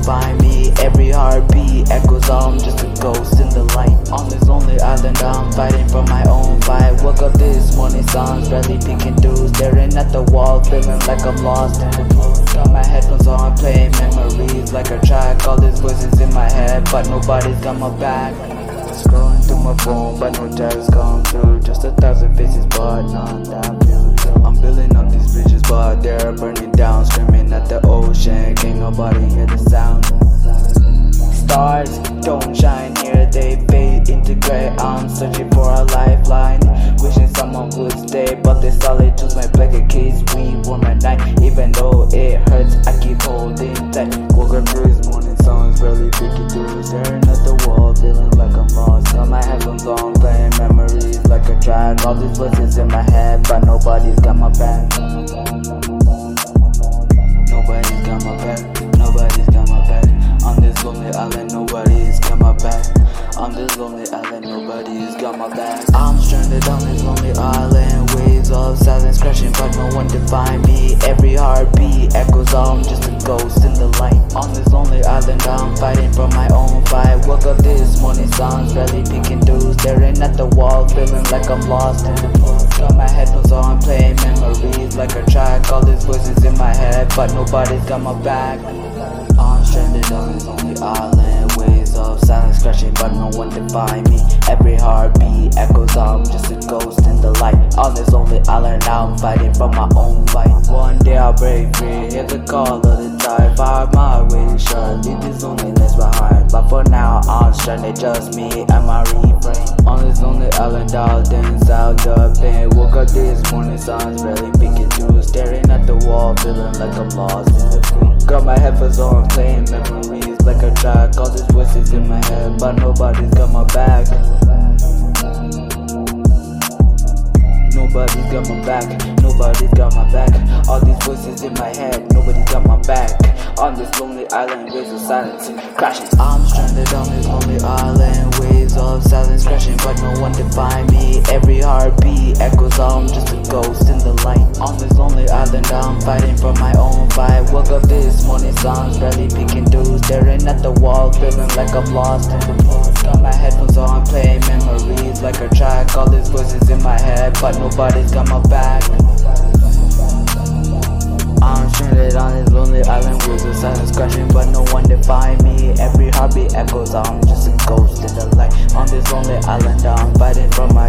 define me. Every heartbeat echoes, I'm just a ghost in the light. On this lonely island, I'm fighting for my own fight. Woke up this morning, sun's barely peeking through. Staring at the wall, feeling like I'm lost in the blue. Got my headphones on, playing memories like a track. All these voices in my head, but nobody's got my back. Scrolling through my phone, but no text come through. Just 1,000 faces, but none that feel true. I'm building up these bridges, but they're burning down. Screaming at the ocean, can't nobody hear the sound. Stars don't shine here, they fade into gray. I'm searching for a lifeline, wishing someone would stay, but they solely choose my blanket case. We warm at night, even though it hurts, I keep holding tight. Woke up this morning, sun's barely peeking through. Staring at the wall, feeling like I'm lost. Got my headphones on, playing memories like a track. All these voices in my head, but nobody's got my back. Nobody's got my back. Nobody's got my back. On this lonely island, nobody's got my back. On this lonely island, nobody's got my back. I'm stranded on this lonely island. Waves of silence crashing, but no one to find me. Every heartbeat echoes, I'm just a ghost in the light. On this lonely island, I'm fighting for my own fight. Woke up this morning, sun's barely peeking through. Staring at the wall, feeling like I'm lost in the blue. Got my headphones on, playing memories like a track. All these voices in my head, but nobody's got my back. I'm stranded on this lonely island. Waves of silence crashing, but no one to find me. Every heartbeat echoes, I'm just a ghost in the light. On this lonely island, I'm fighting for my own fight. One day I'll break free, hear the call of the tide. Fire my way shut, leave this loneliness behind. But for now, I'm stranded, just me and my refrain. On this lonely island, I'll dance out the pain. Woke up this morning, sun's barely peeking through. Staring at the wall, feeling like I'm lost in the blue. Got my headphones on, playing memories like a track. All these voices in my head, but nobody's got my back. Nobody's got my back. Nobody's got my back. All these voices in my head, nobody's got my back. On this lonely island, waves of silence crashing. I'm stranded on this lonely island. Waves of silence crashing, but no one to find me. Every heartbeat echoes, I'm just a ghost in the light. On this lonely island, I'm fighting for my own fight. Woke up this morning, sun's barely peeking through. Staring at the wall, feeling like I'm lost in the blue. Got my headphones on, playing memories like a track. All these voices in my head, but nobody's got my back. I'm stranded on this lonely island, waves of silence crashing, but no one to find me. Every heartbeat echoes, I'm just a ghost in the light. On this lonely island, I'm fighting for my